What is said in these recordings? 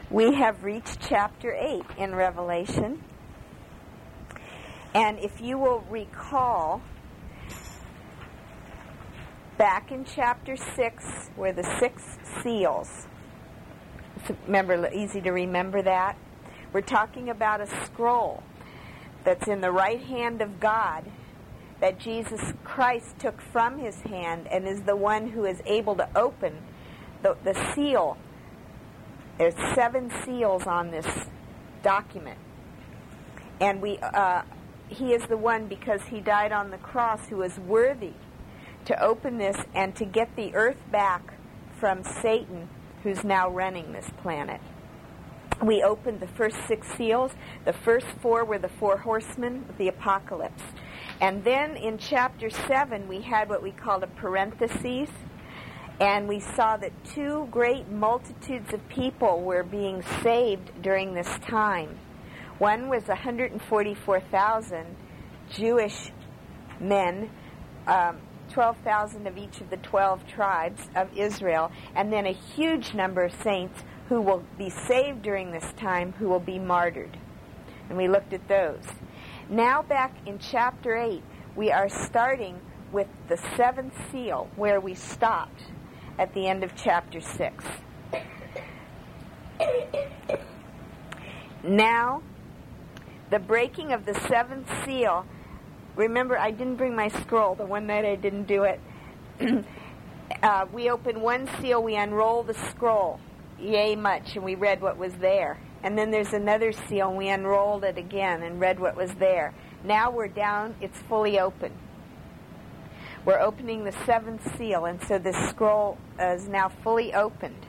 We have reached chapter 8 in Revelation. And if you will recall, back in chapter 6 were the 6 seals. Remember, easy to remember that. We're talking about a scroll that's in the right hand of God that Jesus Christ took from his hand and is the one who is able to open the seal. There's 7 seals on this document. And he is the one, because he died on the cross, who is worthy to open this and to get the earth back from Satan, who's now running this planet. We opened the first 6 seals. The first 4 were the 4 horsemen of the apocalypse. And then in chapter 7, we had what we called a parenthesis. And we saw that 2 great multitudes of people were being saved during this time. One was 144,000 Jewish men, 12,000 of each of the 12 tribes of Israel, and then a huge number of saints who will be saved during this time, who will be martyred. And we looked at those. Now back in chapter 8, we are starting with the 7th seal, where we stopped at the end of chapter 6. Now, the breaking of the 7th seal. Remember, I didn't bring my scroll the one night I didn't do it. We opened one seal, we unroll the scroll, yea much, and we read what was there. And then there's another seal, and we unrolled it again and read what was there. Now we're down, it's fully open. We're opening the 7th seal, and so this scroll is now fully opened.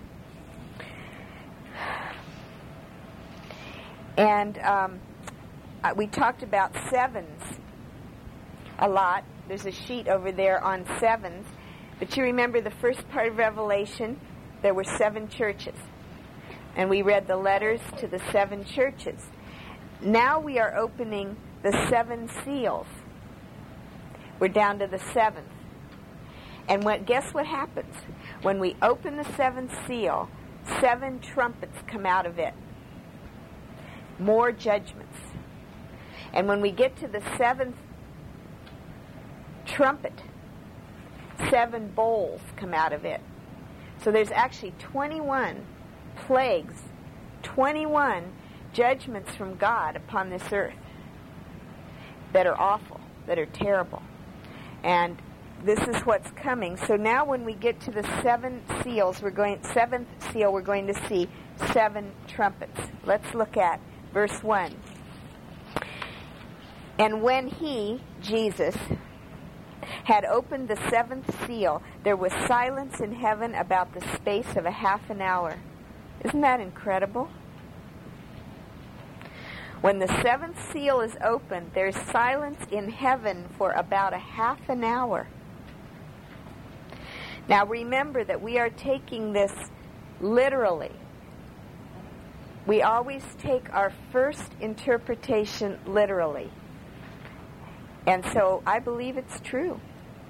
And we talked about 7s a lot. There's a sheet over there on 7s. But you remember the first part of Revelation, there were 7 churches. And we read the letters to the 7 churches. Now we are opening the 7 seals. We're down to the 7th. And guess what happens? When we open the 7th seal, 7 trumpets come out of it. More judgments. And when we get to the 7th trumpet, 7 bowls come out of it. So there's actually 21 plagues, 21 judgments from God upon this earth that are awful, that are terrible. And this is what's coming. So now when we get to the 7th seal, we're going to see 7 trumpets. Let's look at verse 1. And when he, Jesus, had opened the 7th seal, there was silence in heaven about the space of a half an hour. Isn't that incredible? When the 7th seal is opened, there's silence in heaven for about a half an hour. Now remember that we are taking this literally. We always take our first interpretation literally. And so I believe it's true.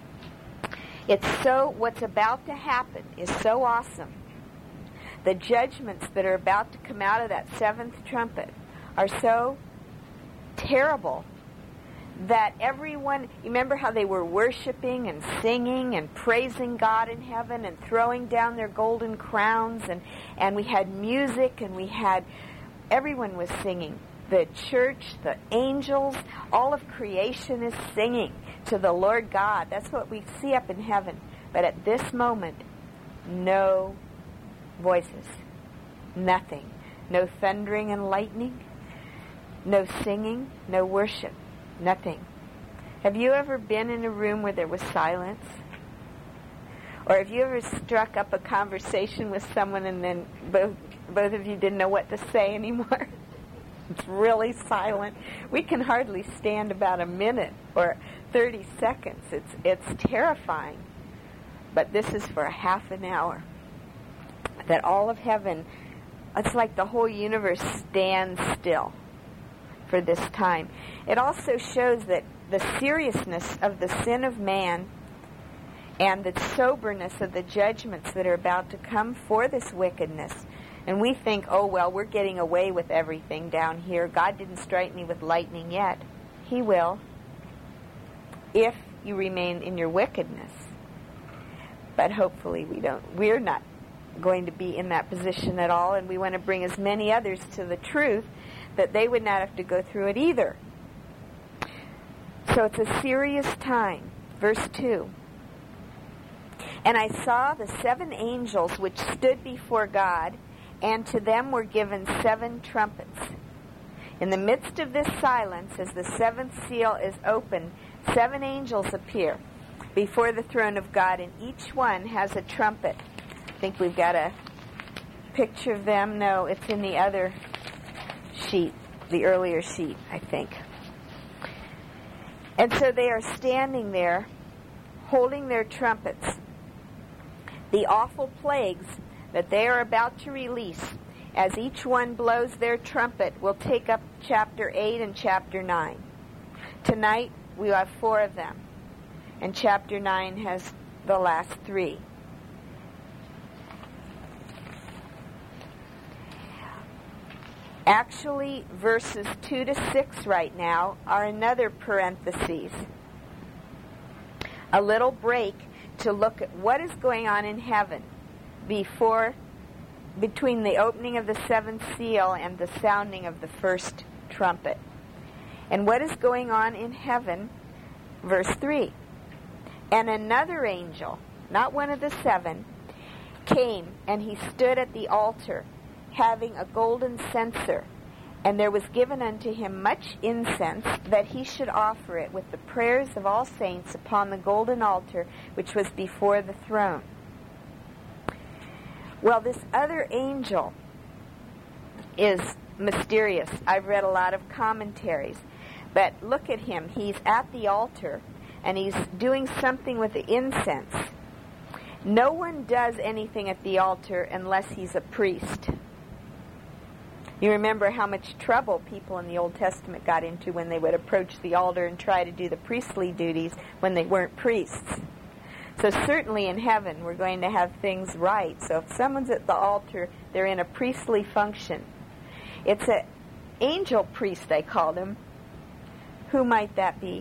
What's about to happen is so awesome. The judgments that are about to come out of that 7th trumpet are so terrible that everyone, you remember how they were worshiping and singing and praising God in heaven and throwing down their golden crowns, and we had music, and everyone was singing. The church, the angels, all of creation is singing to the Lord God. That's what we see up in heaven. But at this moment, no voices, nothing. No thundering and lightning, no singing, no worship, nothing. Have you ever been in a room where there was silence? Or have you ever struck up a conversation with someone and then both of you didn't know what to say anymore? It's really silent. We can hardly stand about a minute or 30 seconds. It's terrifying. But this is for a half an hour. That all of heaven, it's like the whole universe stands still for this time. It also shows that the seriousness of the sin of man and the soberness of the judgments that are about to come for this wickedness And we think, oh, well, we're getting away with everything down here. God didn't strike me with lightning yet. He will, if you remain in your wickedness. But hopefully we're not going to be in that position at all, and we want to bring as many others to the truth that they would not have to go through it either. So it's a serious time. Verse 2. And I saw the 7 angels which stood before God, and to them were given 7 trumpets. In the midst of this silence, as the 7th seal is opened, 7 angels appear before the throne of God, and each one has a trumpet. I think we've got a picture of them. No, it's in the other sheet, the earlier sheet, I think. And so they are standing there, holding their trumpets. The awful plagues that they are about to release, as each one blows their trumpet, will take up chapter 8 and chapter 9. Tonight, we have 4 of them, and chapter 9 has the last 3. Actually, verses 2 to 6 right now are another parenthesis, a little break to look at what is going on in heaven between the opening of the 7th seal and the sounding of the 1st trumpet. And what is going on in heaven, verse 3. And another angel, not one of the 7, came, and he stood at the altar, having a golden censer, and there was given unto him much incense, that he should offer it with the prayers of all saints upon the golden altar which was before the throne. Well, this other angel is mysterious. I've read a lot of commentaries, but look at him. He's at the altar, and he's doing something with the incense. No one does anything at the altar unless he's a priest. You remember how much trouble people in the Old Testament got into when they would approach the altar and try to do the priestly duties when they weren't priests. So certainly in heaven we're going to have things right. So if someone's at the altar, they're in a priestly function. It's an angel priest, they called him. Who might that be?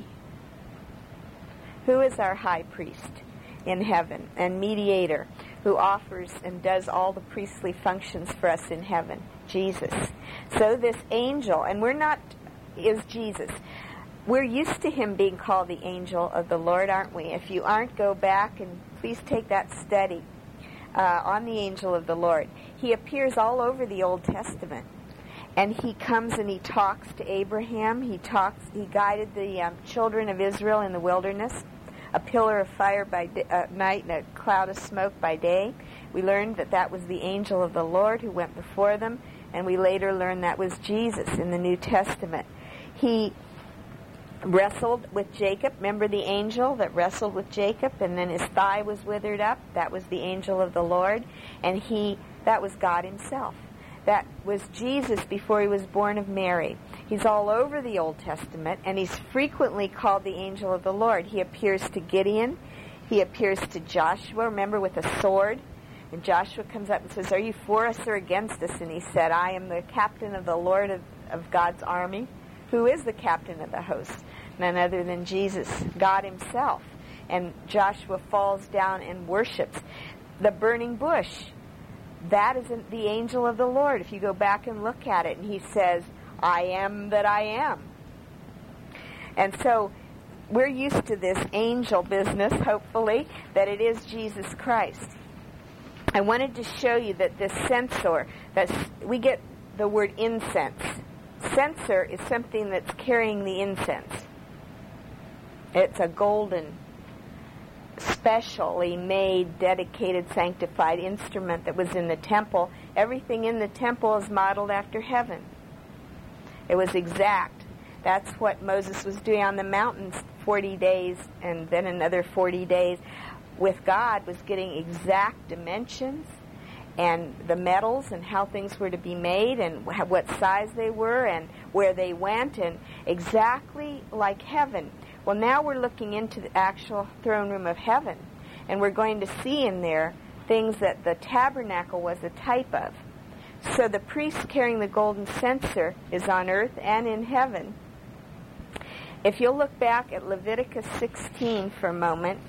Who is our high priest in heaven and mediator who offers and does all the priestly functions for us in heaven? Jesus. So this angel, and is Jesus. We're used to him being called the angel of the Lord, aren't we? If you aren't, go back and please take that study on the angel of the Lord. He appears all over the Old Testament. And he comes and he talks to Abraham. He guided the children of Israel in the wilderness. A pillar of fire by night and a cloud of smoke by day. We learned that was the angel of the Lord who went before them. And we later learned that was Jesus in the New Testament. He wrestled with Jacob. Remember the angel that wrestled with Jacob and then his thigh was withered up? That was the angel of the Lord. And that was God himself. That was Jesus before he was born of Mary. He's all over the Old Testament, and he's frequently called the angel of the Lord. He appears to Gideon. He appears to Joshua, remember, with a sword. And Joshua comes up and says, "Are you for us or against us?" And he said, "I am the captain of the Lord of God's army." Who is the captain of the host? None other than Jesus, God himself. And Joshua falls down and worships. The burning bush, that isn't the angel of the Lord. If you go back and look at it, and he says, "I am that I am." And so we're used to this angel business, hopefully, that it is Jesus Christ. I wanted to show you that this censer, we get the word incense. Censer is something that's carrying the incense. It's a golden, specially made, dedicated, sanctified instrument that was in the temple. Everything in the temple is modeled after heaven. It was exact. That's what Moses was doing on the mountains 40 days and then another 40 days with God, was getting exact dimensions and the metals and how things were to be made and what size they were and where they went, and exactly like heaven. Well, now we're looking into the actual throne room of heaven, and we're going to see in there things that the tabernacle was a type of. So the priest carrying the golden censer is on earth and in heaven. If you'll look back at Leviticus 16 for a moment,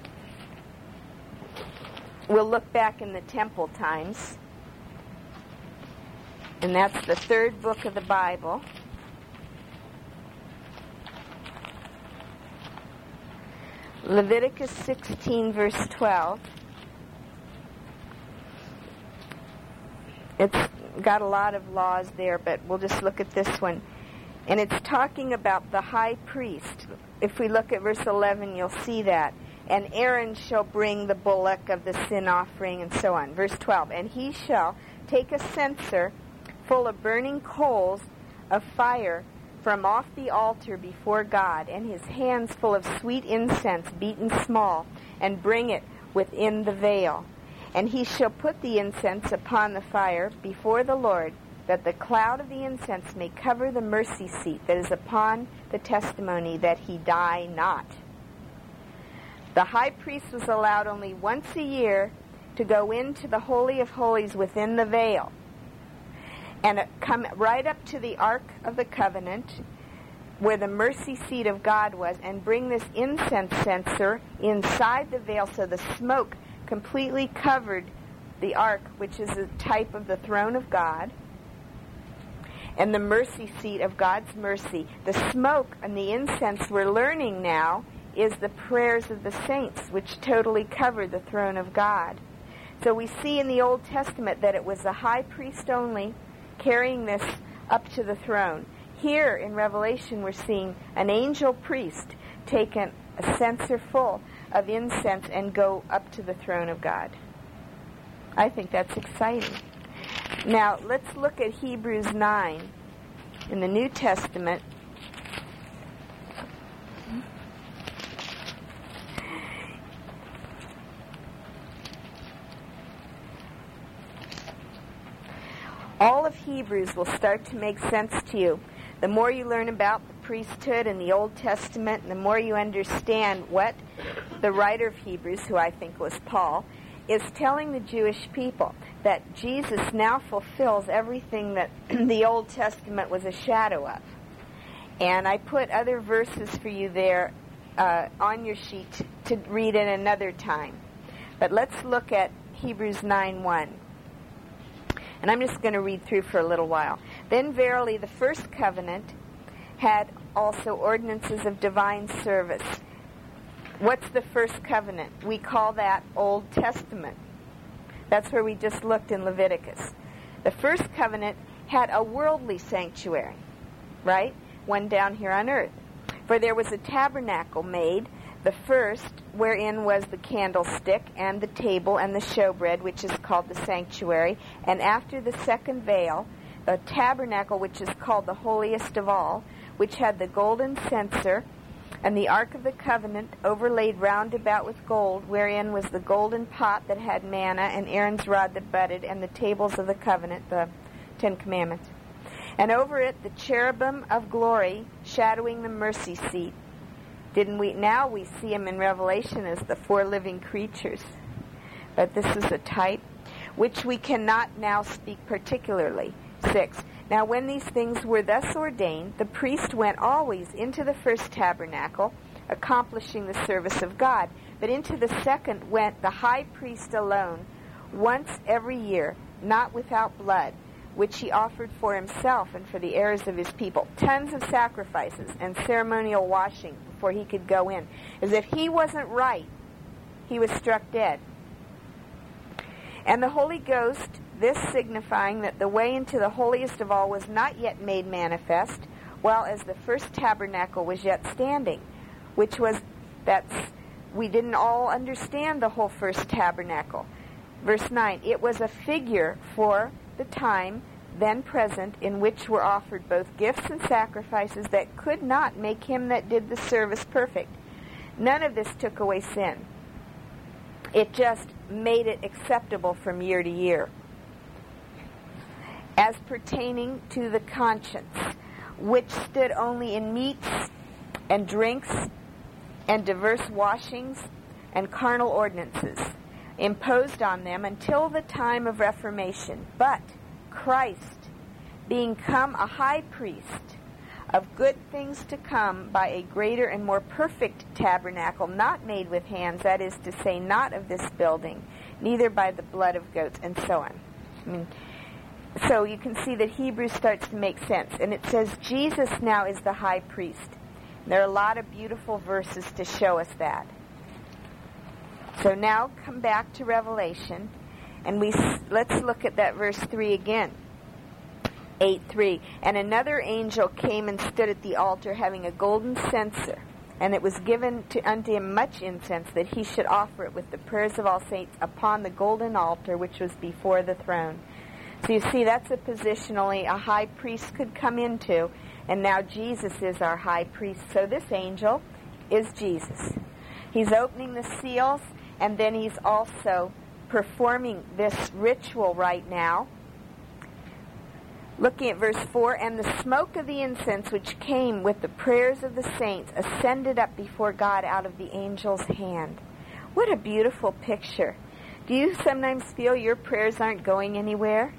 we'll look back in the temple times. And that's the third book of the Bible. Leviticus 16, verse 12. It's got a lot of laws there, but we'll just look at this one. And it's talking about the high priest. If we look at verse 11, you'll see that. And Aaron shall bring the bullock of the sin offering, and so on. Verse 12, and he shall take a censer full of burning coals of fire from off the altar before God, and his hands full of sweet incense beaten small, and bring it within the veil. And he shall put the incense upon the fire before the Lord, that the cloud of the incense may cover the mercy seat that is upon the testimony, that he die not. The high priest was allowed only once a year to go into the Holy of Holies within the veil, and come right up to the Ark of the Covenant, where the mercy seat of God was, and bring this incense censer inside the veil so the smoke completely covered the Ark, which is a type of the throne of God, and the mercy seat of God's mercy. The smoke and the incense we're learning now is the prayers of the saints, which totally covered the throne of God. So we see in the Old Testament that it was the high priest only carrying this up to the throne. Here in Revelation we're seeing an angel priest take a censer full of incense and go up to the throne of God. I think that's exciting. Now let's look at Hebrews 9 in the New Testament. All of Hebrews will start to make sense to you. The more you learn about the priesthood in the Old Testament, and the more you understand what the writer of Hebrews, who I think was Paul, is telling the Jewish people, that Jesus now fulfills everything that the Old Testament was a shadow of. And I put other verses for you there on your sheet to read at another time. But let's look at Hebrews 9:1. And I'm just going to read through for a little while. Then verily the first covenant had also ordinances of divine service. What's the first covenant? We call that Old Testament. That's where we just looked in Leviticus. The first covenant had a worldly sanctuary, right? One down here on earth. For there was a tabernacle made, the first, wherein was the candlestick and the table and the showbread, which is called the sanctuary. And after the second veil, the tabernacle, which is called the holiest of all, which had the golden censer, and the ark of the covenant overlaid round about with gold, wherein was the golden pot that had manna, and Aaron's rod that budded, and the tables of the covenant, the 10 Commandments. And over it the cherubim of glory, shadowing the mercy seat. Now we see them in Revelation as the 4 living creatures. But this is a type which we cannot now speak particularly. 6. Now when these things were thus ordained, the priest went always into the first tabernacle, accomplishing the service of God. But into the second went the high priest alone, once every year, not without blood, which he offered for himself and for the heirs of his people. Tons of sacrifices and ceremonial washing before he could go in. As if he wasn't right, he was struck dead. And the Holy Ghost, this signifying that the way into the holiest of all was not yet made manifest, while as the first tabernacle was yet standing, which was we didn't all understand the whole first tabernacle. Verse 9, it was a figure for the time then present, in which were offered both gifts and sacrifices that could not make him that did the service perfect. None of this took away sin. It just made it acceptable from year to year. As pertaining to the conscience, which stood only in meats and drinks and diverse washings and carnal ordinances, imposed on them until the time of Reformation. But Christ, being come a high priest of good things to come by a greater and more perfect tabernacle, not made with hands, that is to say, not of this building, neither by the blood of goats, and so on. So you can see that Hebrews starts to make sense. And it says Jesus now is the high priest. There are a lot of beautiful verses to show us that. So now come back to Revelation, and let's look at that verse 3 again. 8:3. And another angel came and stood at the altar, having a golden censer, and it was given unto him much incense, that he should offer it with the prayers of all saints upon the golden altar which was before the throne. So you see, that's a position only a high priest could come into, and now Jesus is our high priest. So this angel is Jesus. He's opening the seals, and then he's also performing this ritual right now. Looking at verse 4, and the smoke of the incense which came with the prayers of the saints ascended up before God out of the angel's hand. What a beautiful picture. Do you sometimes feel your prayers aren't going anywhere?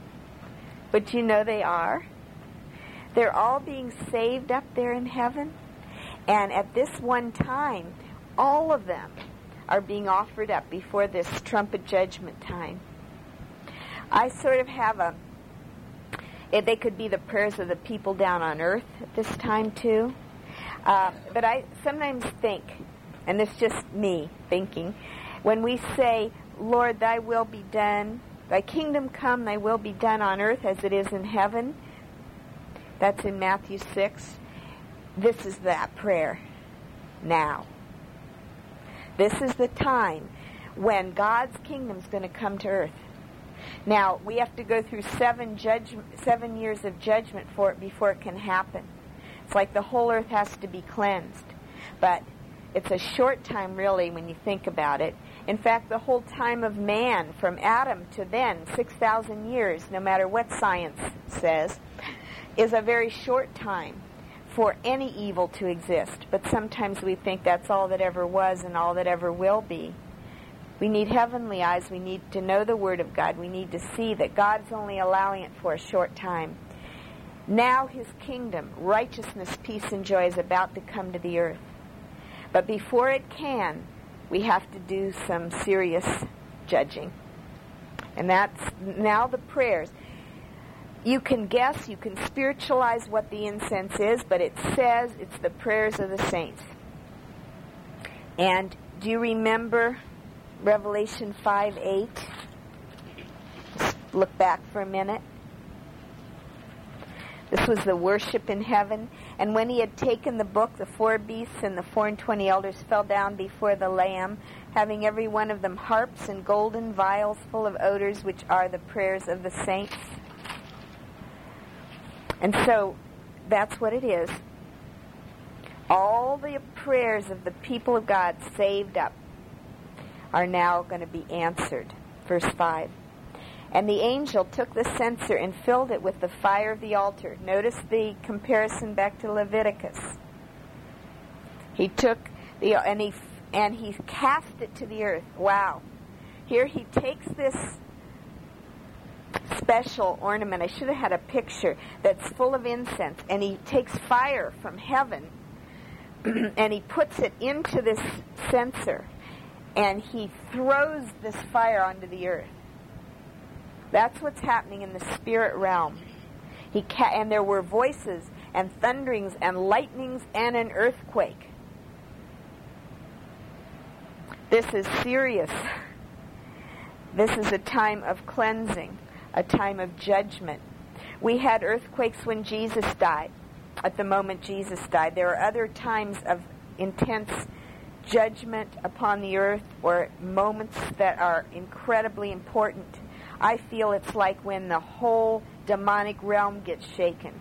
But you know they are. They're all being saved up there in heaven. And at this one time, all of them are being offered up before this trumpet judgment time. I sort of have they could be the prayers of the people down on earth at this time too. But I sometimes think, and it's just me thinking, when we say, Lord, thy will be done, thy kingdom come, thy will be done on earth as it is in heaven, that's in Matthew 6, this is that prayer now. This is the time when God's kingdom is going to come to earth. Now, we have to go through 7 years of judgment for it before it can happen. It's like the whole earth has to be cleansed. But it's a short time, really, when you think about it. In fact, the whole time of man, from Adam to then, 6,000 years, no matter what science says, is a very short time for any evil to exist. But sometimes we think that's all that ever was and all that ever will be. We need heavenly eyes. We need to know the Word of God. We need to see that God's only allowing it for a short time. Now His kingdom, righteousness, peace, and joy is about to come to the earth. But before it can, we have to do some serious judging. And that's now the prayers. You can guess, you can spiritualize what the incense is, but it says it's the prayers of the saints. And do you remember Revelation 5:8? Just look back for a minute. This was the worship in heaven. And when he had taken the book, the 4 beasts and the 24 elders fell down before the Lamb, having every one of them harps and golden vials full of odors, which are the prayers of the saints. And so that's what it is. All the prayers of the people of God saved up are now going to be answered. Verse 5. And the angel took the censer and filled it with the fire of the altar. Notice the comparison back to Leviticus. He took and he cast it to the earth. Wow. Here he takes this special ornament. I should have had a picture that's full of incense. And he takes fire from heaven and he puts it into this censer. And he throws this fire onto the earth. That's what's happening in the spirit realm. And there were voices and thunderings and lightnings and an earthquake. This is serious. This is a time of cleansing, a time of judgment. We had earthquakes when Jesus died, at the moment Jesus died. There are other times of intense judgment upon the earth, or moments that are incredibly important. I feel it's like when the whole demonic realm gets shaken,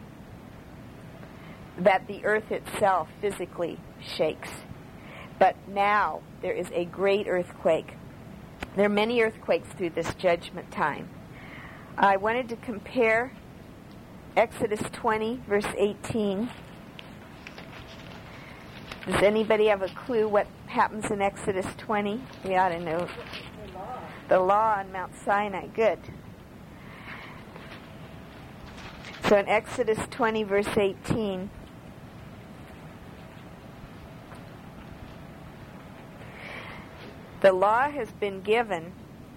that the earth itself physically shakes. But now there is a great earthquake. There are many earthquakes through this judgment time. I wanted to compare Exodus 20, verse 18. Does anybody have a clue what happens in Exodus 20? We ought to know. The law on Mount Sinai. Good. So in Exodus 20, verse 18, the law has been given.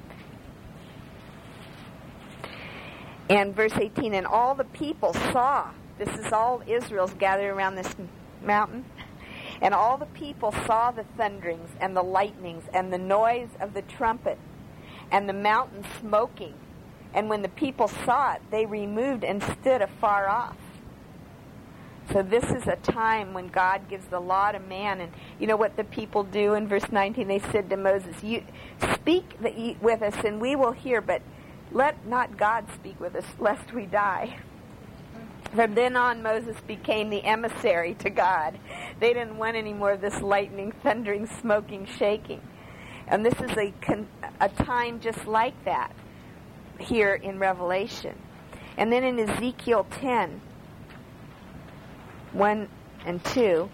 And verse 18, and all the people saw, this is all Israel's gathered around this mountain, and all the people saw the thunderings and the lightnings and the noise of the trumpet and the mountain smoking. And when the people saw it, they removed and stood afar off. So this is a time when God gives the law to man. And you know what the people do in verse 19? They said to Moses, "You speak with us and we will hear, but let not God speak with us, lest we die." From then on, Moses became the emissary to God. They didn't want any more of this lightning, thundering, smoking, shaking. And this is a time just like that here in Revelation. And then in Ezekiel 10, 1 and 2,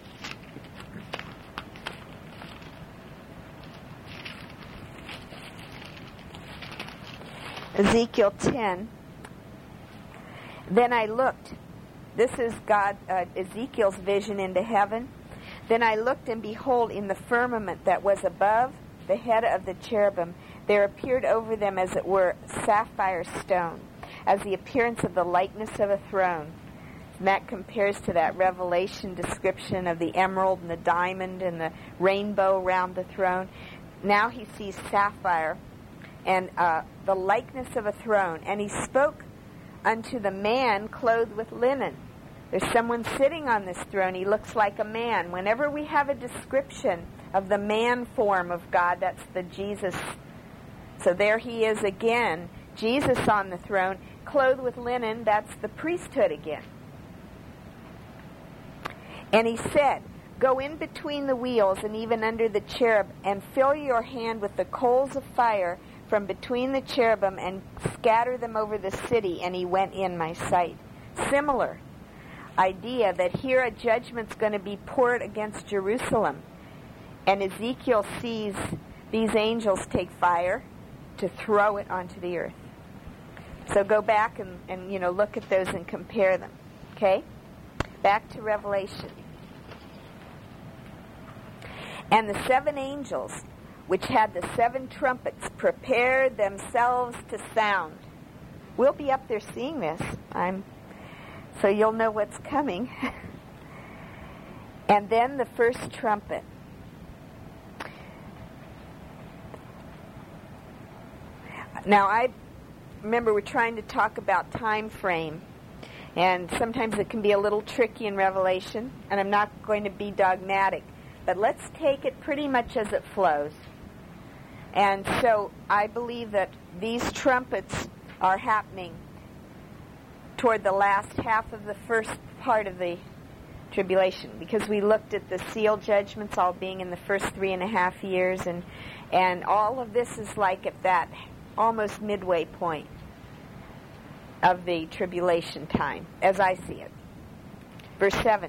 Ezekiel 10, then I looked. This is Ezekiel's vision into heaven. Then I looked, and behold, in the firmament that was above the head of the cherubim, there appeared over them, as it were, sapphire stone, as the appearance of the likeness of a throne. And that compares to that Revelation description of the emerald and the diamond and the rainbow around the throne. Now he sees sapphire and the likeness of a throne. And he spoke unto the man clothed with linen. There's someone sitting on this throne. He looks like a man. Whenever we have a description of the man form of God, that's the Jesus. So there he is again, Jesus on the throne, clothed with linen. That's the priesthood again. And he said, "Go in between the wheels and even under the cherub, and fill your hand with the coals of fire from between the cherubim, and scatter them over the city." And he went in my sight. Similar idea that here a judgment's going to be poured against Jerusalem. And Ezekiel sees these angels take fire to throw it onto the earth. So go back and look at those and compare them. Okay? Back to Revelation. And the 7 angels, which had the 7 trumpets, prepared themselves to sound. We'll be up there seeing this. So you'll know what's coming. And then the first trumpet. Now, I remember we're trying to talk about time frame, and sometimes it can be a little tricky in Revelation, and I'm not going to be dogmatic, but let's take it pretty much as it flows. And so I believe that these trumpets are happening toward the last half of the first part of the tribulation, because we looked at the seal judgments all being in the first 3.5 years, and all of this is like at that almost midway point of the tribulation time, as I see it. Verse 7.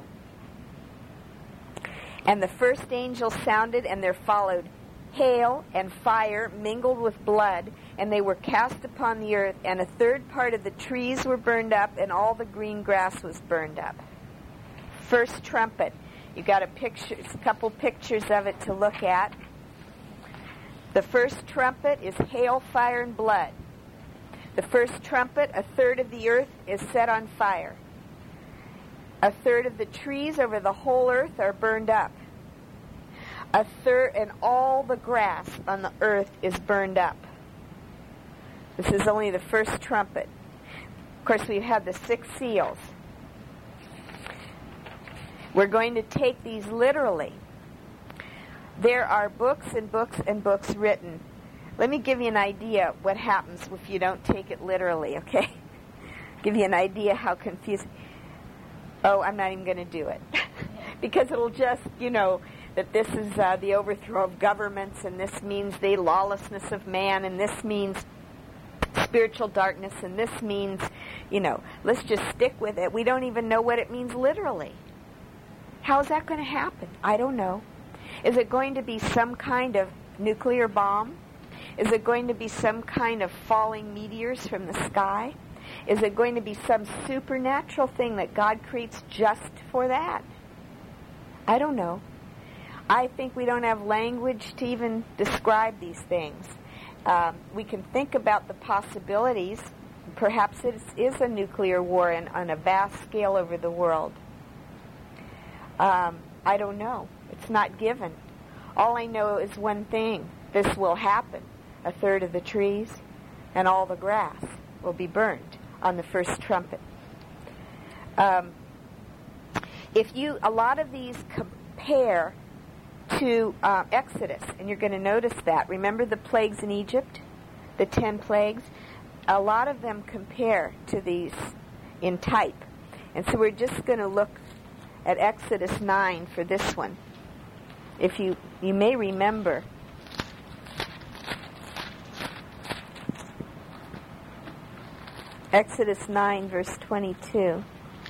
And the first angel sounded, and there followed hail and fire mingled with blood, and they were cast upon the earth, and a third part of the trees were burned up, and all the green grass was burned up. First trumpet. You've got a couple pictures of it to look at. The first trumpet is hail, fire, and blood. The first trumpet, a third of the earth is set on fire. A third of the trees over the whole earth are burned up. A third, and all the grass on the earth is burned up. This is only the first trumpet. Of course, we've had the 6 seals. We're going to take these literally. There are books and books and books written. Let me give you an idea what happens if you don't take it literally, okay? Give you an idea how confusing. Oh, I'm not even going to do it. Because it'll just, that this is the overthrow of governments, and this means the lawlessness of man, and this means spiritual darkness, and this means, let's just stick with it. We don't even know what it means literally. How is that going to happen? I don't know. Is it going to be some kind of nuclear bomb? Is it going to be some kind of falling meteors from the sky? Is it going to be some supernatural thing that God creates just for that? I don't know. I think we don't have language to even describe these things. We can think about the possibilities. Perhaps it is a nuclear war on a vast scale over the world. I don't know. It's not given. All I know is one thing. This will happen. A third of the trees and all the grass will be burned on the first trumpet. A lot of these compare to Exodus, and you're going to notice that. Remember the plagues in Egypt? The 10 plagues? A lot of them compare to these in type. And so we're just going to look at Exodus 9 for this one. If you may remember, Exodus 9, verse 22.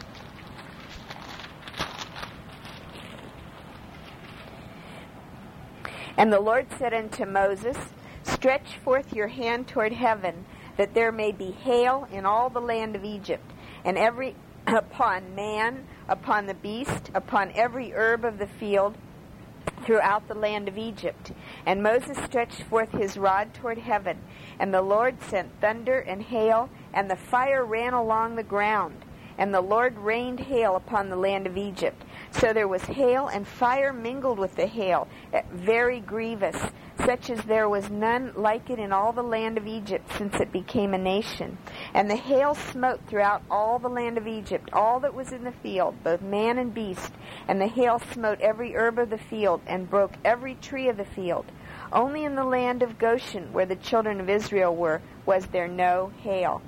And the Lord said unto Moses, Stretch forth your hand toward heaven, that there may be hail in all the land of Egypt, and every upon man, upon the beast, upon every herb of the field, throughout the land of Egypt. And Moses stretched forth his rod toward heaven, and the Lord sent thunder and hail, and the fire ran along the ground. And the Lord rained hail upon the land of Egypt. So there was hail and fire mingled with the hail, very grievous, such as there was none like it in all the land of Egypt since it became a nation. And the hail smote throughout all the land of Egypt, all that was in the field, both man and beast. And the hail smote every herb of the field, and broke every tree of the field. Only in the land of Goshen, where the children of Israel were, was there no hail.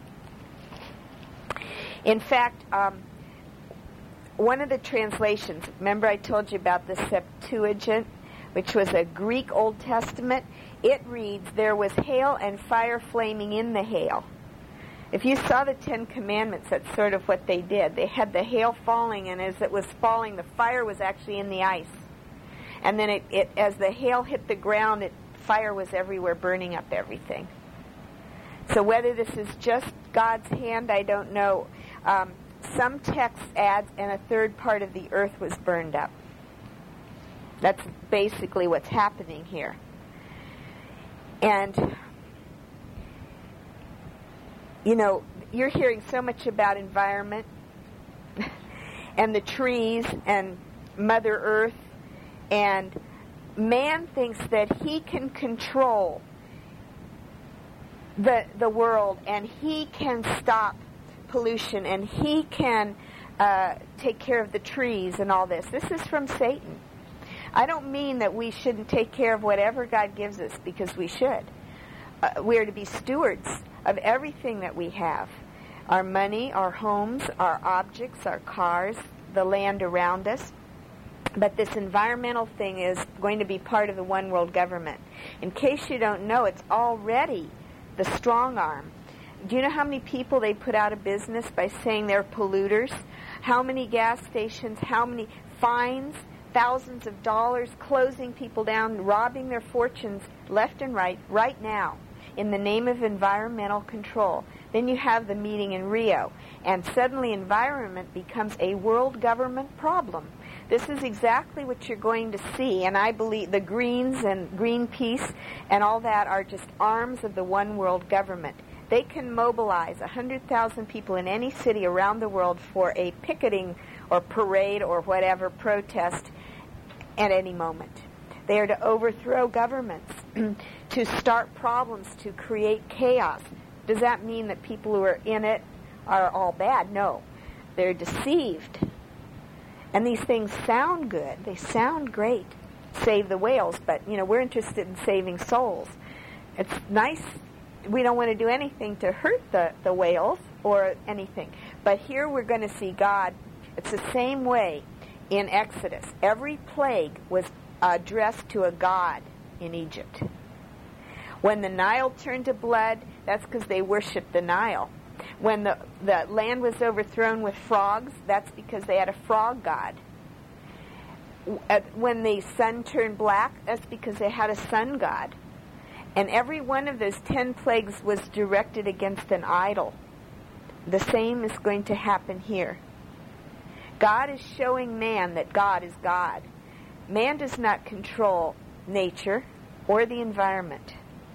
In fact, one of the translations, remember I told you about the Septuagint, which was a Greek Old Testament? It reads, there was hail and fire flaming in the hail. If you saw the 10 Commandments, that's sort of what they did. They had the hail falling, and as it was falling, the fire was actually in the ice. And then as the hail hit the ground, fire was everywhere, burning up everything. So whether this is just God's hand, I don't know. Some text adds, and a third part of the earth was burned up. That's basically what's happening here. And, you know, you're hearing so much about environment and the trees and Mother Earth, and man thinks that he can control the world, and he can stop pollution, and he can take care of the trees and all this. This is from Satan. I don't mean that we shouldn't take care of whatever God gives us, because we should. We are to be stewards of everything that we have. Our money, our homes, our objects, our cars, the land around us. But this environmental thing is going to be part of the one world government. In case you don't know, it's already the strong arm. Do you know how many people they put out of business by saying they're polluters? How many gas stations, how many fines, thousands of dollars, closing people down, robbing their fortunes left and right now, in the name of environmental control. Then you have the meeting in Rio, and suddenly environment becomes a world government problem. This is exactly what you're going to see, and I believe the Greens and Greenpeace and all that are just arms of the one world government. They can mobilize 100,000 people in any city around the world for a picketing or parade or whatever protest at any moment. They are to overthrow governments, to start problems, to create chaos. Does that mean that people who are in it are all bad? No. They're deceived. And these things sound good. They sound great. Save the whales, but, you know, we're interested in saving souls. It's nice. We don't want to do anything to hurt the whales or anything. But here we're going to see God. It's the same way in Exodus. Every plague was addressed to a god in Egypt. When the Nile turned to blood, that's because they worshipped the Nile. When the land was overthrown with frogs, that's because they had a frog god. When the sun turned black, that's because they had a sun god. And every one of those 10 plagues was directed against an idol. the same is going to happen here. God is showing man that God is God. Man does not control nature or the environment.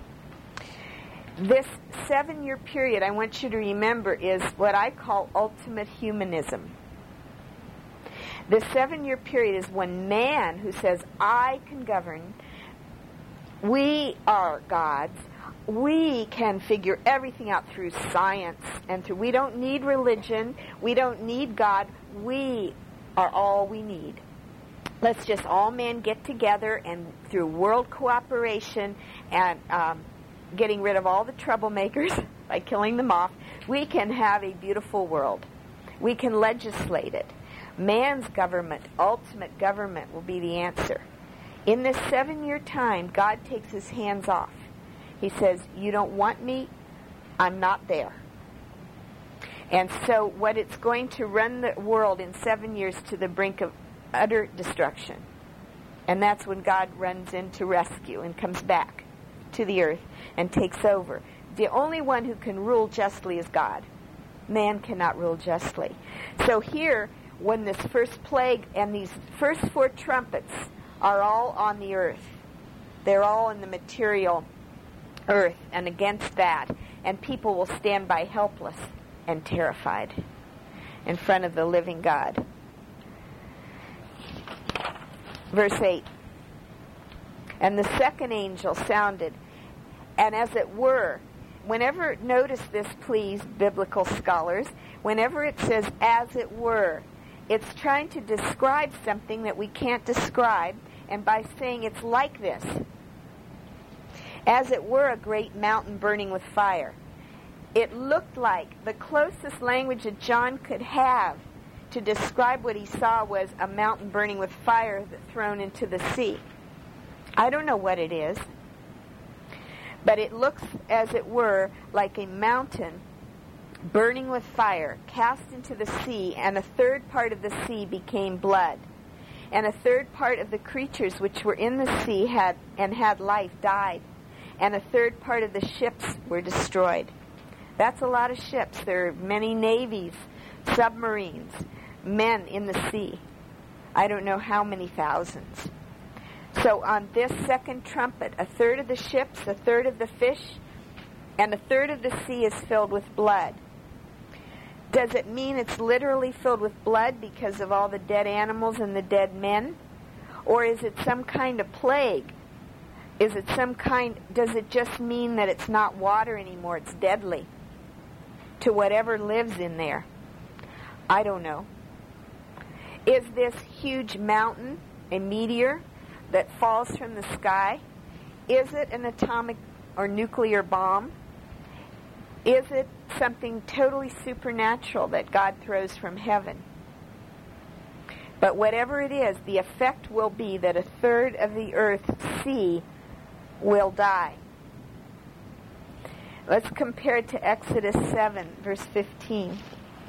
This 7-year period, I want you to remember, is what I call ultimate humanism. The 7-year period is when man, who says, I can govern, we are gods, we can figure everything out through science, and we don't need religion, we don't need God, we are all we need. Let's just all men get together, and through world cooperation and getting rid of all the troublemakers by killing them off, we can have a beautiful world. We can legislate it. Man's government, ultimate government, will be the answer. In this 7-year time, God takes his hands off. He says, you don't want me, I'm not there. And so what it's going to run the world in 7 years to the brink of utter destruction. And that's when God runs in to rescue and comes back to the earth and takes over. The only one who can rule justly is God. Man cannot rule justly. So here, when this first plague and these first 4 trumpets are all on the earth, they're all in the material earth and against that, and people will stand by helpless and terrified in front of the living God. Verse 8, and the second angel sounded, and as it were, whenever, notice this please, biblical scholars, whenever it says as it were, it's trying to describe something that we can't describe, and by saying it's like this. As it were a great mountain burning with fire. It looked like the closest language that John could have to describe what he saw was a mountain burning with fire thrown into the sea. I don't know what it is, but it looks, as it were, like a mountain burning with fire, cast into the sea, and a third part of the sea became blood. And a third part of the creatures which were in the sea had life died. And a third part of the ships were destroyed. That's a lot of ships. There are many navies, submarines, men in the sea. I don't know how many thousands. So on this second trumpet, a third of the ships, a third of the fish, and a third of the sea is filled with blood. Does it mean it's literally filled with blood because of all the dead animals and the dead men? Or is it some kind of plague? Does it just mean that it's not water anymore, it's deadly to whatever lives in there? I don't know. Is this huge mountain a meteor that falls from the sky? Is it an atomic or nuclear bomb? Is it something totally supernatural that God throws from heaven? But whatever it is, the effect will be that a third of the earth's sea will die. Let's compare it to Exodus 7, verse 15.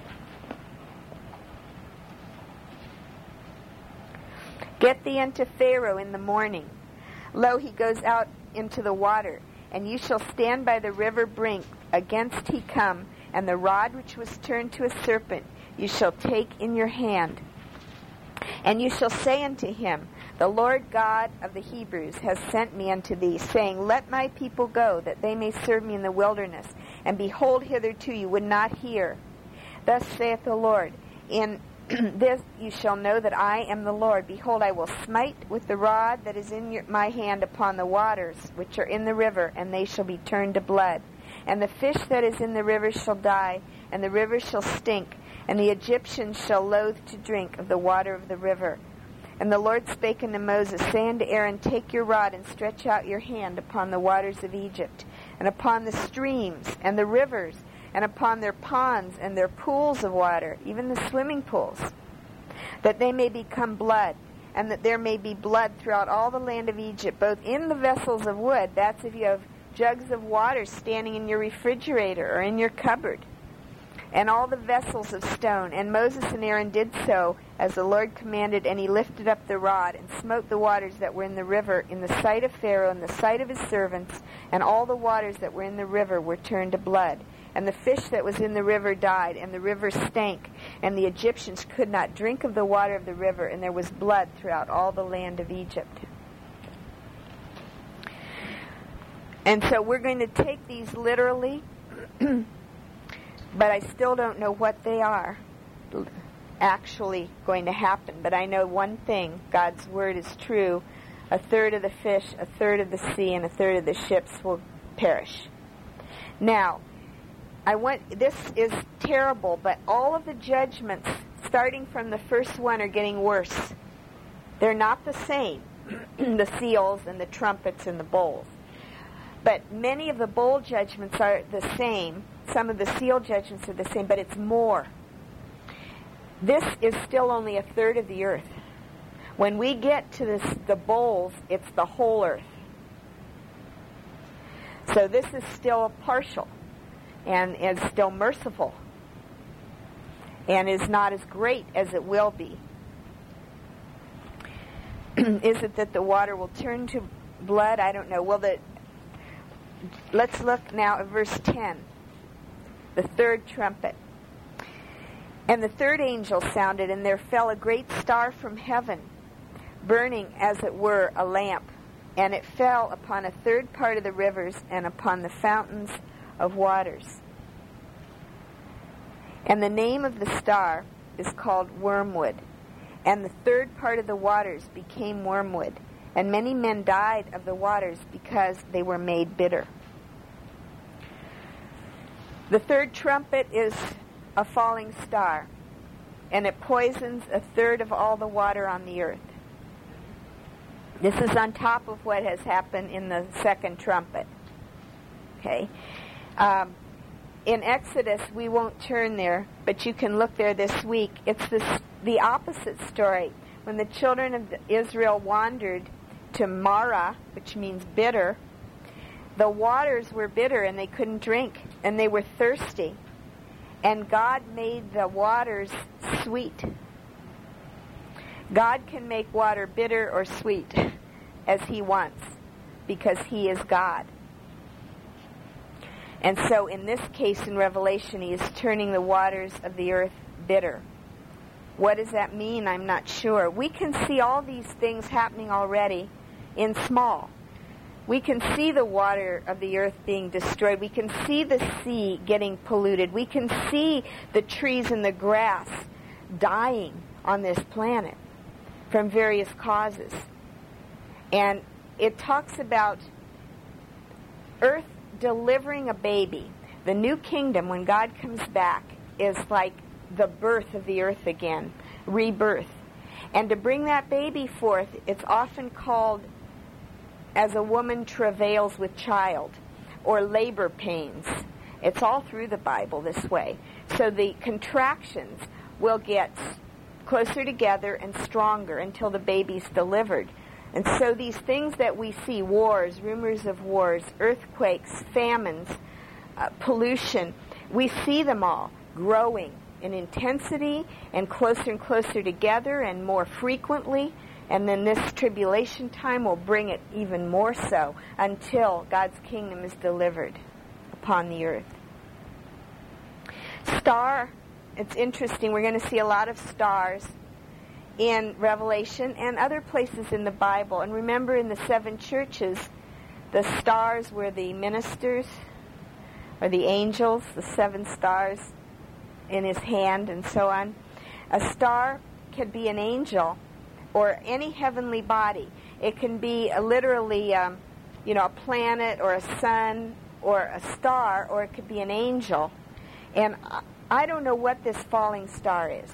Get thee unto Pharaoh in the morning. Lo, he goes out into the water, and you shall stand by the river brink against he come, and the rod which was turned to a serpent you shall take in your hand. And you shall say unto him, the Lord God of the Hebrews has sent me unto thee, saying, let my people go, that they may serve me in the wilderness. And behold, hitherto you would not hear. Thus saith the Lord, in this you shall know that I am the Lord. Behold, I will smite with the rod that is in my hand upon the waters which are in the river, and they shall be turned to blood. And the fish that is in the river shall die, and the river shall stink, and the Egyptians shall loathe to drink of the water of the river. And the Lord spake unto Moses, say unto Aaron, take your rod and stretch out your hand upon the waters of Egypt, and upon the streams and the rivers, and upon their ponds and their pools of water, even the swimming pools, that they may become blood, and that there may be blood throughout all the land of Egypt, both in the vessels of wood, that's if you have jugs of water standing in your refrigerator or in your cupboard, and all the vessels of stone. And Moses and Aaron did so as the Lord commanded, and he lifted up the rod and smote the waters that were in the river in the sight of Pharaoh and the sight of his servants, and all the waters that were in the river were turned to blood. And the fish that was in the river died, and the river stank, and the Egyptians could not drink of the water of the river, and there was blood throughout all the land of Egypt. And so we're going to take these literally, but I still don't know what they are actually going to happen. But I know one thing, God's word is true. A third of the fish, a third of the sea, and a third of the ships will perish. Now, this is terrible, but all of the judgments, starting from the first one, are getting worse. They're not the same, the seals and the trumpets and the bowls. But many of the bowl judgments are the same. Some of the seal judgments are the same, but it's more. This is still only a third of the earth. When we get to the bowls, it's the whole earth. So this is still partial and is still merciful and is not as great as it will be. Is it that the water will turn to blood? I don't know. Let's look now at verse 10, the third trumpet. And the third angel sounded, and there fell a great star from heaven, burning as it were a lamp, and it fell upon a third part of the rivers and upon the fountains of waters. And the name of the star is called Wormwood, and the third part of the waters became wormwood, and many men died of the waters because they were made bitter. The third trumpet is a falling star, and it poisons a third of all the water on the earth. This is on top of what has happened in the second trumpet. Okay. In Exodus, we won't turn there, but you can look there this week. It's the opposite story. When the children of Israel wandered to Marah, which means bitter, the waters were bitter and they couldn't drink, and they were thirsty. And God made the waters sweet. God can make water bitter or sweet as He wants, because He is God. And so in this case in Revelation, He is turning the waters of the earth bitter. What does that mean? I'm not sure. We can see all these things happening already in small. We can see the water of the earth being destroyed. We can see the sea getting polluted. We can see the trees and the grass dying on this planet from various causes. And it talks about earth delivering a baby. The new kingdom, when God comes back, is like the birth of the earth again, rebirth. And to bring that baby forth, it's often called as a woman travails with child, or labor pains. It's all through the Bible this way. So the contractions will get closer together and stronger until the baby's delivered. And so these things that we see, wars, rumors of wars, earthquakes, famines, pollution, we see them all growing in intensity and closer together and more frequently. And then this tribulation time will bring it even more so until God's kingdom is delivered upon the earth. Star, it's interesting. We're going to see a lot of stars in Revelation and other places in the Bible. And remember, in the seven churches, the stars were the ministers or the angels, the seven stars in His hand and so on. A star could be an angel or any heavenly body. It can be literally, a planet or a sun or a star, or it could be an angel. And I don't know what this falling star is.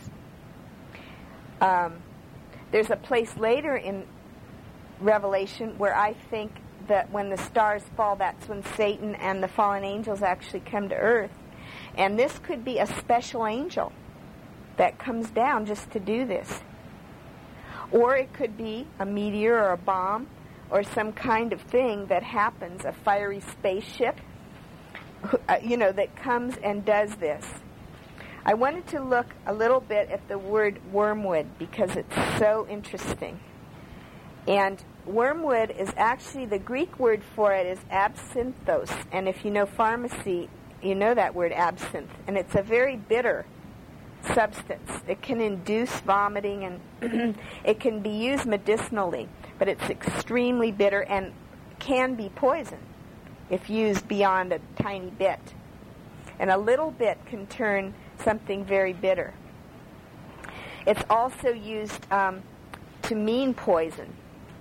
There's a place later in Revelation where I think that when the stars fall, that's when Satan and the fallen angels actually come to earth. And this could be a special angel that comes down just to do this. Or it could be a meteor or a bomb or some kind of thing that happens, a fiery spaceship, that comes and does this. I wanted to look a little bit at the word wormwood because it's so interesting. And wormwood is actually, the Greek word for it is absinthos. And if you know pharmacy, you know that word, absinthe, and it's a very bitter substance. It can induce vomiting, and it can be used medicinally, but it's extremely bitter and can be poison if used beyond a tiny bit. And a little bit can turn something very bitter. It's also used to mean poison.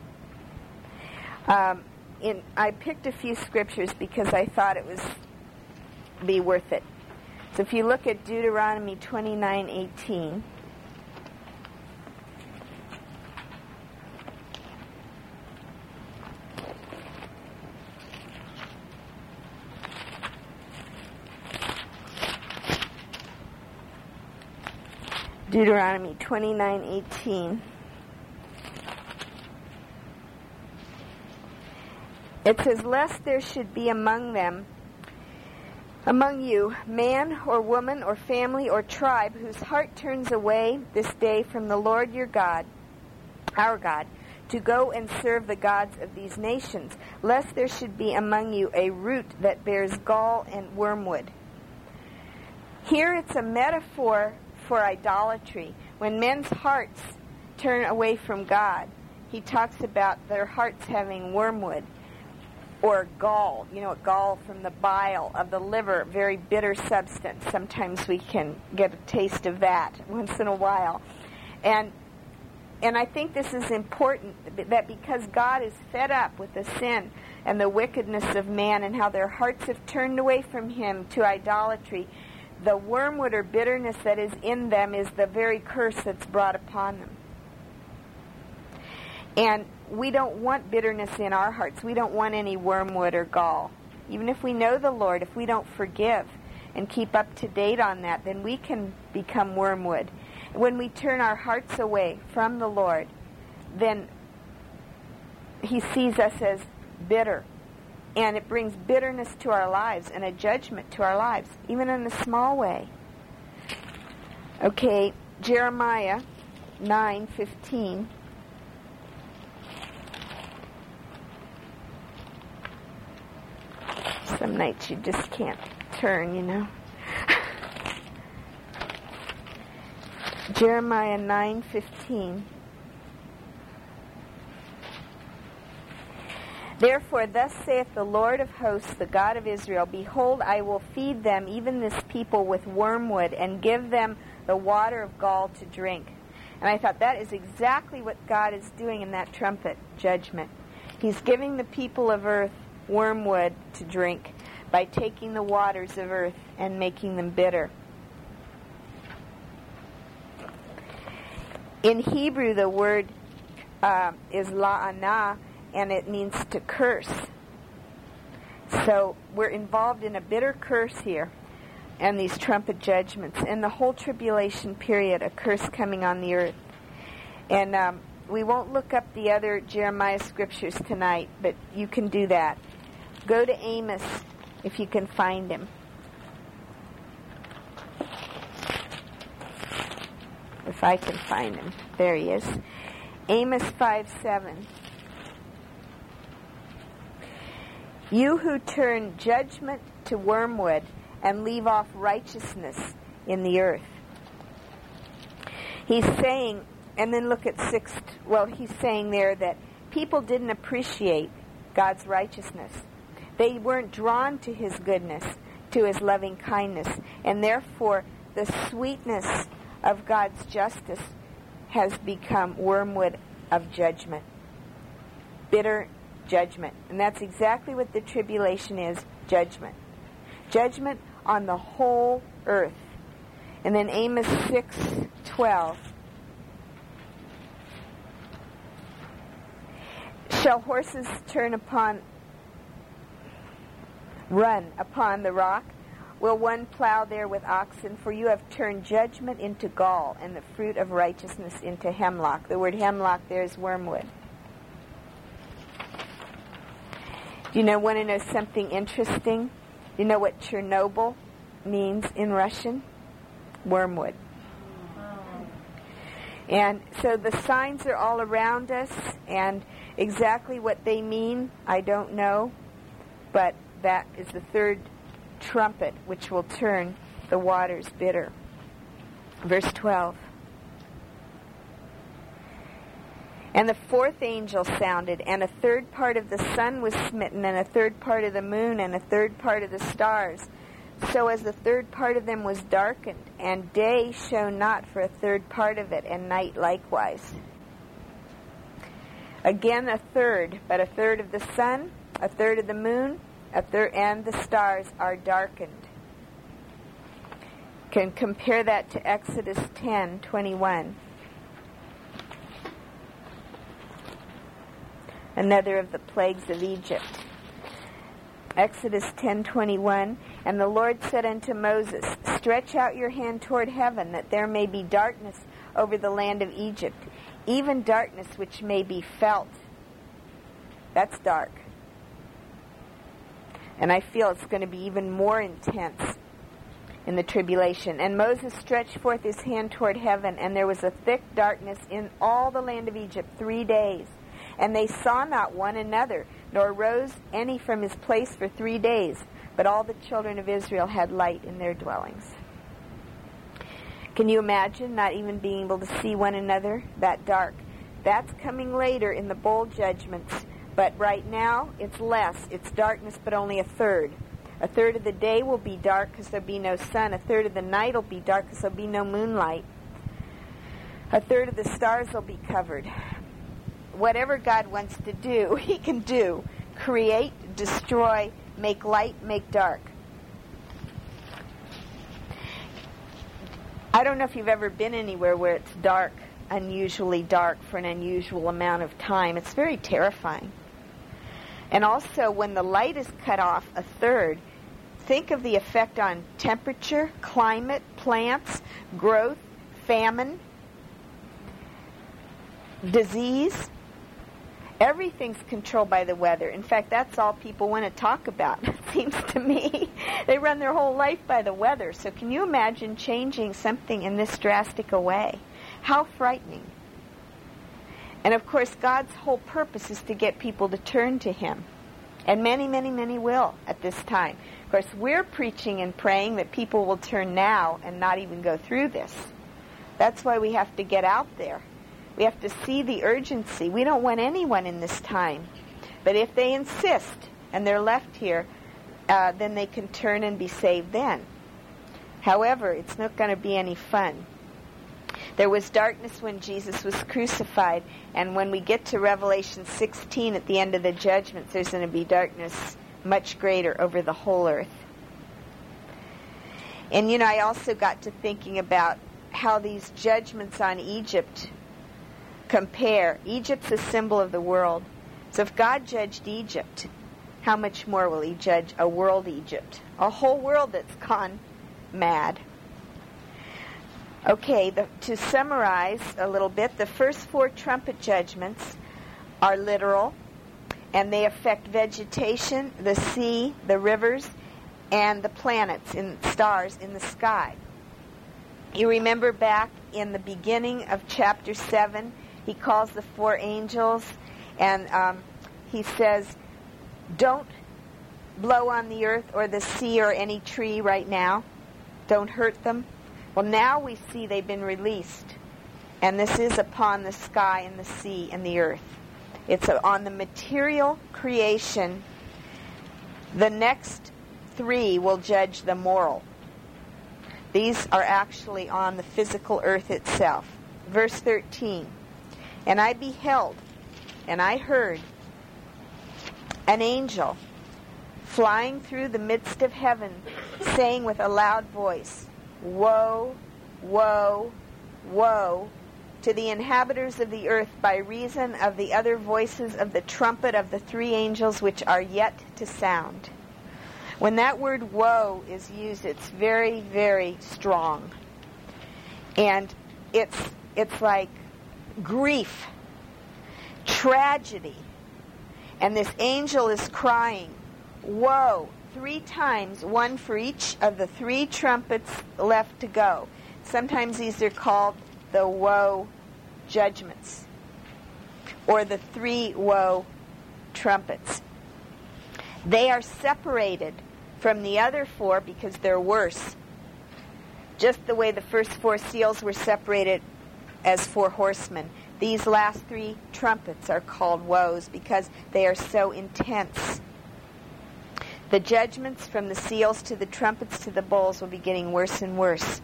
I picked a few scriptures because I thought it was be worth it. So if you look at Deuteronomy 29:18, Deuteronomy 29:18. It says, "Lest there should be among you, man or woman or family or tribe whose heart turns away this day from the Lord your God, our God, to go and serve the gods of these nations, lest there should be among you a root that bears gall and wormwood." Here it's a metaphor for idolatry. When men's hearts turn away from God, he talks about their hearts having wormwood or gall, gall from the bile of the liver, very bitter substance. Sometimes we can get a taste of that once in a while. And I think this is important, that because God is fed up with the sin and the wickedness of man and how their hearts have turned away from him to idolatry, the wormwood or bitterness that is in them is the very curse that's brought upon them. And we don't want bitterness in our hearts. We don't want any wormwood or gall. Even if we know the Lord, if we don't forgive and keep up to date on that, then we can become wormwood. When we turn our hearts away from the Lord, then he sees us as bitter. And it brings bitterness to our lives and a judgment to our lives, even in a small way. Okay, Jeremiah 9:15. Some nights you just can't turn, Jeremiah 9:15. "Therefore thus saith the Lord of hosts, the God of Israel, Behold, I will feed them, even this people, with wormwood, and give them the water of gall to drink." And I thought that is exactly what God is doing in that trumpet judgment. He's giving the people of earth wormwood to drink by taking the waters of earth and making them bitter. In Hebrew, the word is la'anah, and it means to curse. So we're involved in a bitter curse here, and these trumpet judgments, and the whole tribulation period, a curse coming on the earth. And we won't look up the other Jeremiah scriptures tonight, but you can do that. Go to Amos if you can find him. If I can find him. There he is. Amos 5:7. "You who turn judgment to wormwood and leave off righteousness in the earth." He's saying, and then look at he's saying there that people didn't appreciate God's righteousness. They weren't drawn to his goodness, to his loving kindness, and therefore the sweetness of God's justice has become wormwood of judgment. Bitter judgment. And that's exactly what the tribulation is, judgment. Judgment on the whole earth. And then Amos 6:12. "Shall horses run upon the rock? Will one plow there with oxen? For you have turned judgment into gall and the fruit of righteousness into hemlock." The word hemlock there is wormwood. Do you want to know something interesting? Do you know what Chernobyl means in Russian? Wormwood. And so the signs are all around us, and exactly what they mean, I don't know. But that is the third trumpet, which will turn the waters bitter. Verse 12. And the fourth angel sounded, and a third part of the sun was smitten, and a third part of the moon, and a third part of the stars, so as the third part of them was darkened, and day shone not for a third part of it, and night likewise. Again a third, but a third of the sun, a third of the moon, and the stars are darkened. Can compare that to Exodus 10:21. Another of the plagues of Egypt. Exodus 10:21, and the Lord said unto Moses, stretch out your hand toward heaven, that there may be darkness over the land of Egypt, even darkness which may be felt. That's dark. And I feel it's going to be even more intense in the tribulation. And Moses stretched forth his hand toward heaven, and there was a thick darkness in all the land of Egypt 3 days. And they saw not one another, nor rose any from his place for 3 days. But all the children of Israel had light in their dwellings. Can you imagine not even being able to see one another? That dark. That's coming later in the bowl judgments. But right now, it's less. It's darkness, but only a third. A third of the day will be dark because there'll be no sun. A third of the night will be dark because there'll be no moonlight. A third of the stars will be covered. Whatever God wants to do, he can do. Create, destroy, make light, make dark. I don't know if you've ever been anywhere where it's dark, unusually dark for an unusual amount of time. It's very terrifying. And also, when the light is cut off a third, think of the effect on temperature, climate, plants, growth, famine, disease. Everything's controlled by the weather. In fact, that's all people want to talk about, it seems to me. They run their whole life by the weather. So can you imagine changing something in this drastic a way? How frightening. And of course, God's whole purpose is to get people to turn to him. And many, many, many will at this time. Of course, we're preaching and praying that people will turn now and not even go through this. That's why we have to get out there. We have to see the urgency. We don't want anyone in this time. But if they insist and they're left here, then they can turn and be saved then. However, it's not going to be any fun. There was darkness when Jesus was crucified, and when we get to Revelation 16 at the end of the judgments, there's going to be darkness much greater over the whole earth. And I also got to thinking about how these judgments on Egypt compare. Egypt's a symbol of the world. So if God judged Egypt, how much more will he judge a world Egypt? A whole world that's gone mad. Okay, to summarize a little bit, the first 4 trumpet judgments are literal, and they affect vegetation, the sea, the rivers, and the planets and stars in the sky. You remember back in the beginning of chapter 7, he calls the 4 angels, and he says, don't blow on the earth or the sea or any tree right now. Don't hurt them. Well, now we see they've been released, and this is upon the sky and the sea and the earth. It's on the material creation. The next 3 will judge the moral. These are actually on the physical earth itself. Verse 13, and I beheld, and I heard an angel flying through the midst of heaven, saying with a loud voice, woe, woe, woe to the inhabitants of the earth by reason of the other voices of the trumpet of the 3 angels which are yet to sound. When that word woe is used, it's very, very strong. And it's like grief, tragedy. And this angel is crying, woe, 3 times, one for each of the 3 trumpets left to go. Sometimes these are called the woe judgments, or the 3 woe trumpets. They are separated from the other 4 because they're worse. Just the way the first 4 seals were separated as 4 horsemen. These last 3 trumpets are called woes because they are so intense. The judgments from the seals to the trumpets to the bowls will be getting worse and worse.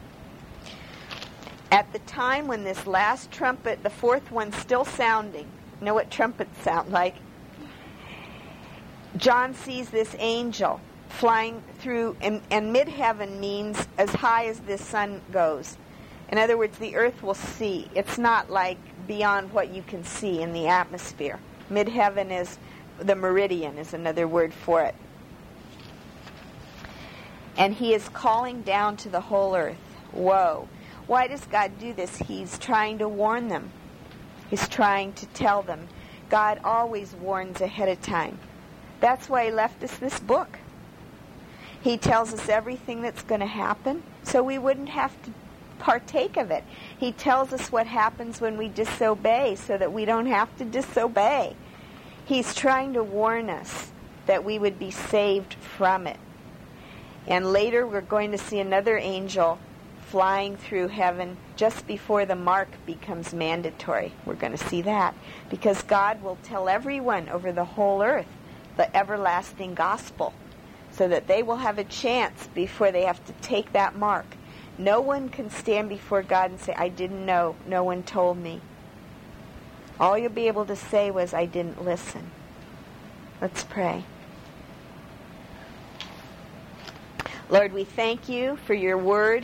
At the time when this last trumpet, the 4th one, still sounding, you know what trumpets sound like? John sees this angel flying through, and mid-heaven means as high as the sun goes. In other words, the earth will see. It's not like beyond what you can see in the atmosphere. Mid-heaven is, the meridian is another word for it. And he is calling down to the whole earth. Woe. Why does God do this? He's trying to warn them. He's trying to tell them. God always warns ahead of time. That's why he left us this book. He tells us everything that's going to happen, so we wouldn't have to partake of it. He tells us what happens when we disobey, so that we don't have to disobey. He's trying to warn us that we would be saved from it. And later we're going to see another angel flying through heaven just before the mark becomes mandatory. We're going to see that because God will tell everyone over the whole earth the everlasting gospel so that they will have a chance before they have to take that mark. No one can stand before God and say, I didn't know, no one told me. All you'll be able to say was, I didn't listen. Let's pray. Lord, we thank you for your word.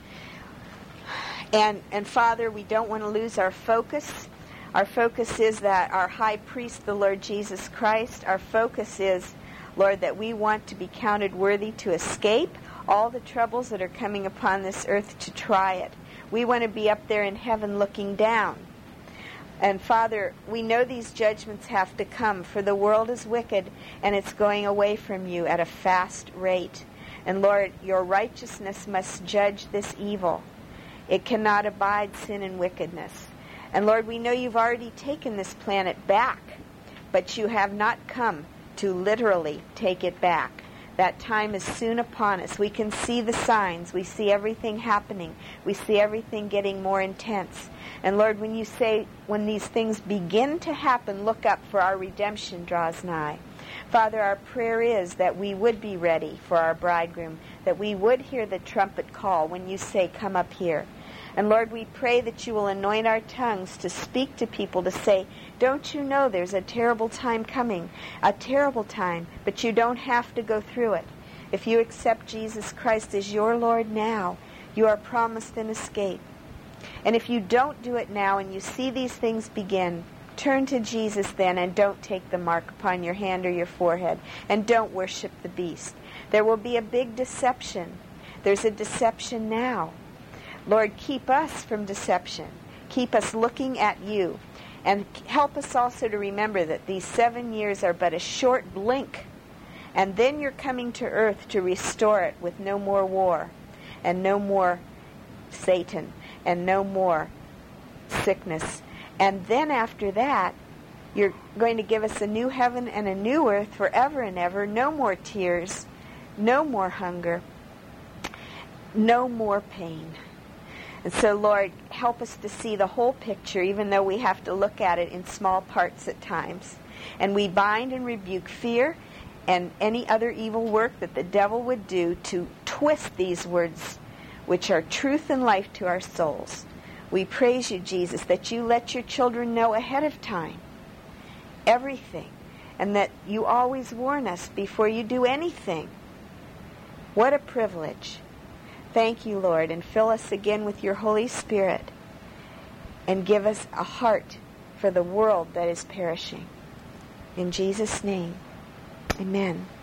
And Father, we don't want to lose our focus. Our focus is that our high priest, the Lord Jesus Christ, our focus is, Lord, that we want to be counted worthy to escape all the troubles that are coming upon this earth to try it. We want to be up there in heaven looking down. And Father, we know these judgments have to come, for the world is wicked and it's going away from you at a fast rate. And Lord, your righteousness must judge this evil. It cannot abide sin and wickedness. And Lord, we know you've already taken this planet back, but you have not come to literally take it back. That time is soon upon us. We can see the signs. We see everything happening. We see everything getting more intense. And Lord, when you say, when these things begin to happen, look up, for our redemption draws nigh. Father, our prayer is that we would be ready for our bridegroom, that we would hear the trumpet call when you say, come up here. And Lord, we pray that you will anoint our tongues to speak to people, to say, don't you know there's a terrible time coming, a terrible time, but you don't have to go through it. If you accept Jesus Christ as your Lord now, you are promised an escape. And if you don't do it now and you see these things begin, turn to Jesus then and don't take the mark upon your hand or your forehead, and don't worship the beast. There will be a big deception. There's a deception now. Lord, keep us from deception. Keep us looking at you. And help us also to remember that these 7 years are but a short blink. And then you're coming to earth to restore it with no more war, and no more Satan, and no more sickness. And then after that, you're going to give us a new heaven and a new earth forever and ever. No more tears, no more hunger, no more pain. And so, Lord, help us to see the whole picture, even though we have to look at it in small parts at times. And we bind and rebuke fear and any other evil work that the devil would do to twist these words, which are truth and life to our souls. We praise you, Jesus, that you let your children know ahead of time everything, and that you always warn us before you do anything. What a privilege. Thank you, Lord, and fill us again with your Holy Spirit, and give us a heart for the world that is perishing. In Jesus' name, amen.